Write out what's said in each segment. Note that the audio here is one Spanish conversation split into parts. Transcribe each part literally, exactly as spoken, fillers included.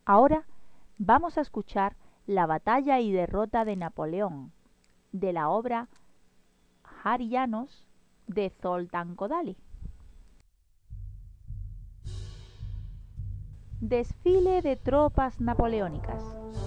Ahora vamos a escuchar la batalla y derrota de Napoleón, de la obra Hari Janos de Zoltán Kodály. Desfile de tropas napoleónicas.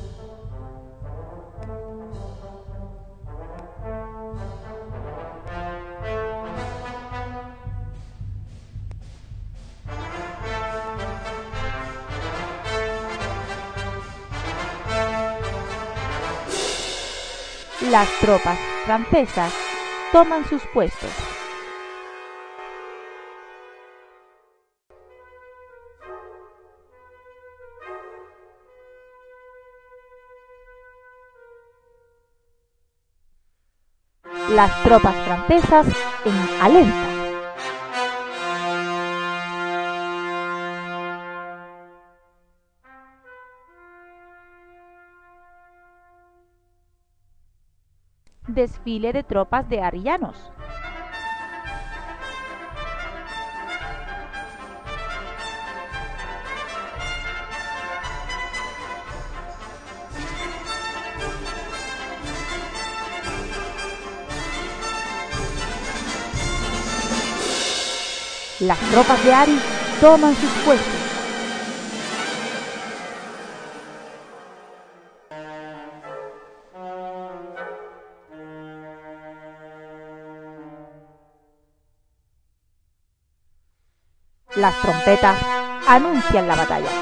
Las tropas francesas toman sus puestos. Las tropas francesas en alerta. Desfile de tropas de Hari Janos. Las tropas de Hari toman sus puestos. Las trompetas anuncian la batalla.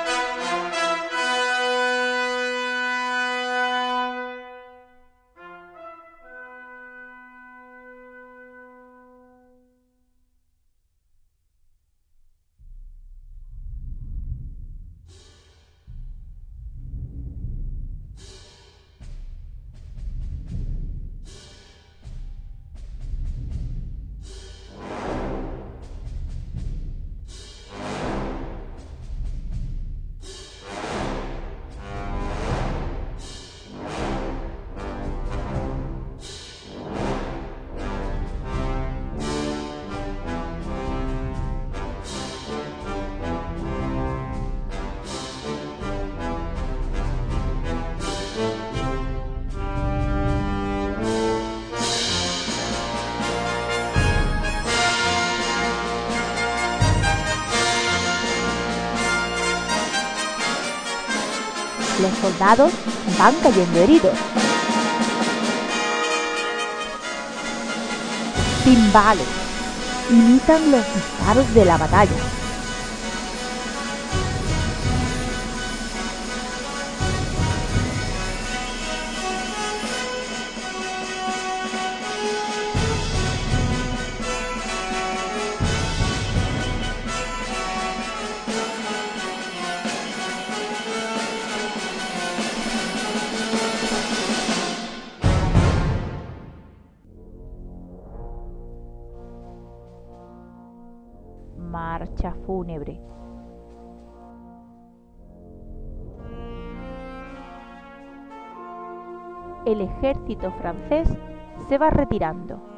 Los soldados van cayendo heridos. Timbales imitan los disparos de la batalla. Marcha fúnebre. El ejército francés se va retirando.